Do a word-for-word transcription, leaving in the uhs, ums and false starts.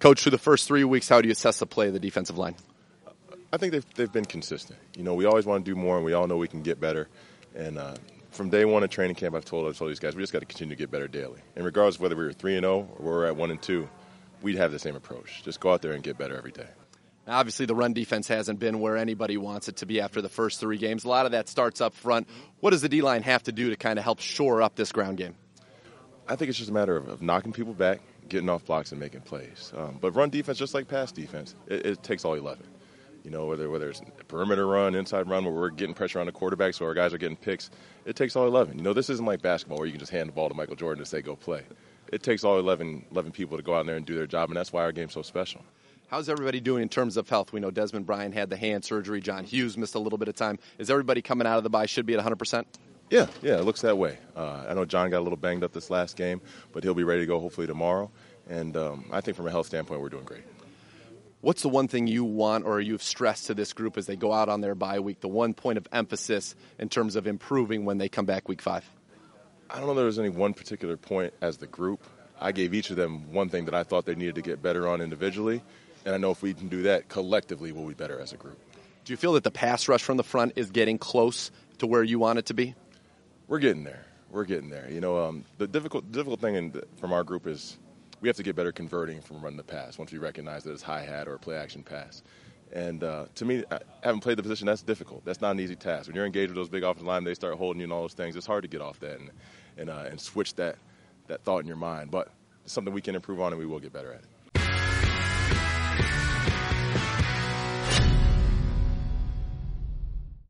Coach, through the first three weeks, how do you assess the play of the defensive line? I think they've, they've been consistent. You know, we always want to do more, and we all know we can get better. And uh, from day one of training camp, I've told, I've told these guys, we just got to continue to get better daily. And regardless of whether we were three and oh or we're at one and two, we'd have the same approach. Just go out there and get better every day. Now, obviously, the run defense hasn't been where anybody wants it to be after the first three games. A lot of that starts up front. What does the D-line have to do to kind of help shore up this ground game? I think it's just a matter of, of knocking people back, getting off blocks, and making plays. Um, but run defense, just like pass defense, it, it takes all eleven. You know, whether whether it's a perimeter run, inside run, where we're getting pressure on the quarterback so our guys are getting picks, it takes all eleven. You know, this isn't like basketball where you can just hand the ball to Michael Jordan and say, go play. It takes all eleven, eleven people to go out there and do their job, and that's why our game's so special. How's everybody doing in terms of health? We know Desmond Bryant had the hand surgery. John Hughes missed a little bit of time. Is everybody coming out of the bye should be at one hundred percent? Yeah, yeah, it looks that way. Uh, I know John got a little banged up this last game, but he'll be ready to go hopefully tomorrow. And um, I think from a health standpoint, we're doing great. What's the one thing you want or you've stressed to this group as they go out on their bye week, the one point of emphasis in terms of improving when they come back week five? I don't know if there was any one particular point as the group. I gave each of them one thing that I thought they needed to get better on individually. And I know if we can do that collectively, we'll be better as a group. Do you feel that the pass rush from the front is getting close to where you want it to be? We're getting there. We're getting there. You know, um, the difficult difficult thing in the, from our group is we have to get better converting from run to pass once we recognize that it's hi-hat or a play-action pass. And uh, to me, I haven't played the position. That's difficult. That's not an easy task. When you're engaged with those big offensive linemen, they start holding you and all those things. It's hard to get off that and and, uh, and switch that, that thought in your mind. But it's something we can improve on, and we will get better at it.